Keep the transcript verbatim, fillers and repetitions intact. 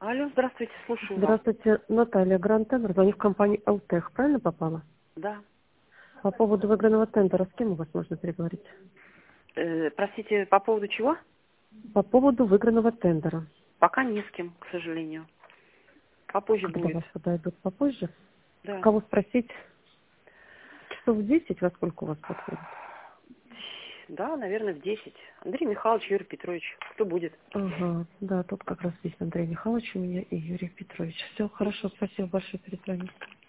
Алло, здравствуйте, слушаю вас. Здравствуйте, Наталья, Гранд Тендер, звоню в компанию Элтех, правильно попала? Да. По поводу выигранного тендера, с кем у вас можно переговорить? Э, простите, по поводу чего? По поводу выигранного тендера. Пока не с кем, к сожалению. Попозже Когда будет. вас подойдут попозже? Да. Кого спросить? Часов в десять, во сколько у вас подходит? Да, наверное, в десять. Андрей Михайлович, Юрий Петрович. Кто будет? Ага, да, тут как раз есть Андрей Михайлович у меня и Юрий Петрович. Все, хорошо, спасибо большое, перезвоню.